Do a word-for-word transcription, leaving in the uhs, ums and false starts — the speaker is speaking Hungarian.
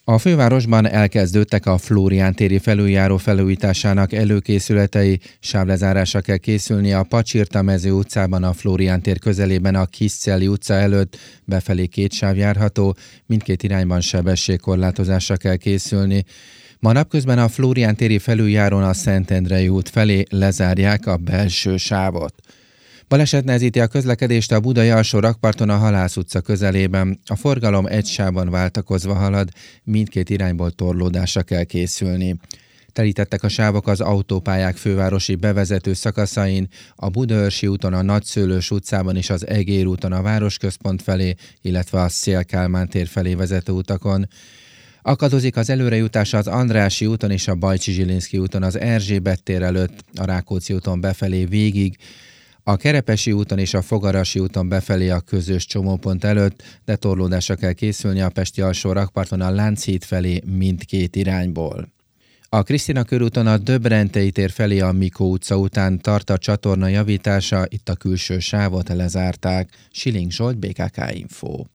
A fővárosban elkezdődtek a Flórián téri felüljáró felújításának előkészületei, sávlezárásra kell készülni a Pacsirta-mező utcában, a Flórián tér közelében a Kiszcelli utca előtt, befelé két sáv járható, mindkét irányban sebességkorlátozásra kell készülni. Ma napközben a Flórián téri felüljárón a Szentendrei út felé lezárják a belső sávot. Baleset nehezíti a közlekedést a budai alsó rakparton a Halász utca közelében. A forgalom egy sávban váltakozva halad, mindkét irányból torlódásra kell készülni. Telítettek a sávok az autópályák fővárosi bevezető szakaszain, a Budaörsi úton, a Nagyszőlős utcában és az Egér úton a városközpont felé, illetve a Széll-Kálmán tér felé vezető utakon. Akadozik az előrejutás az Andrássy úton és a Bajcsy-Zsilinszky úton az Erzsébet tér előtt, a Rákóczi úton befelé végig, a Kerepesi úton és a Fogarasi úton befelé a közös csomópont előtt, de torlódásra kell készülni a pesti alsó rakparton a Lánchíd felé mindkét irányból. A Krisztina körúton a Döbrentei tér felé a Mikó utca után tart a csatorna javítása, itt a külső sávot lezárták. Siling Zsolt, bé ká ká Info.